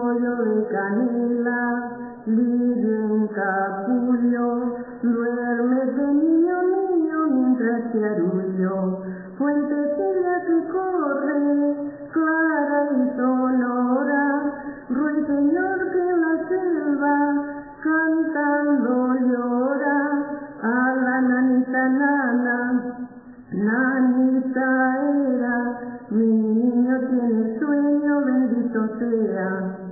rollo de canela, lirio en capullo, duérmete niño, niño, mientras te arullo, fuentecilla que corre, clara y sonora, ruiseñor que en la selva cantando llora, a la nanita nana, nanita era, mi niño tiene sueño, bendito sea.